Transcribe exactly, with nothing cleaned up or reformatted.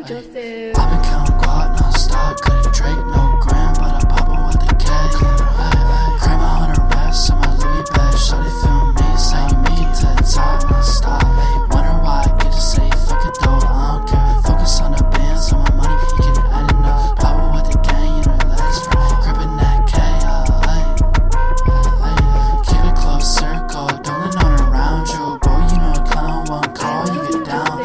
Joseph. I've been counting guap non-stop, couldn't Drake, no gram, but I pop it with the K. Cram a hundred racks on my Louis bag, shawty feel me, say me to the top non-stop. Wonder why I get to say fuck it though, I don't care. Focus on the bands, on my money, he can add it up. Pop it with the gang, you know that's right. Gripping that K, keep it close circle, don't let no one around you. Boy, you know a clown won't call, you get down.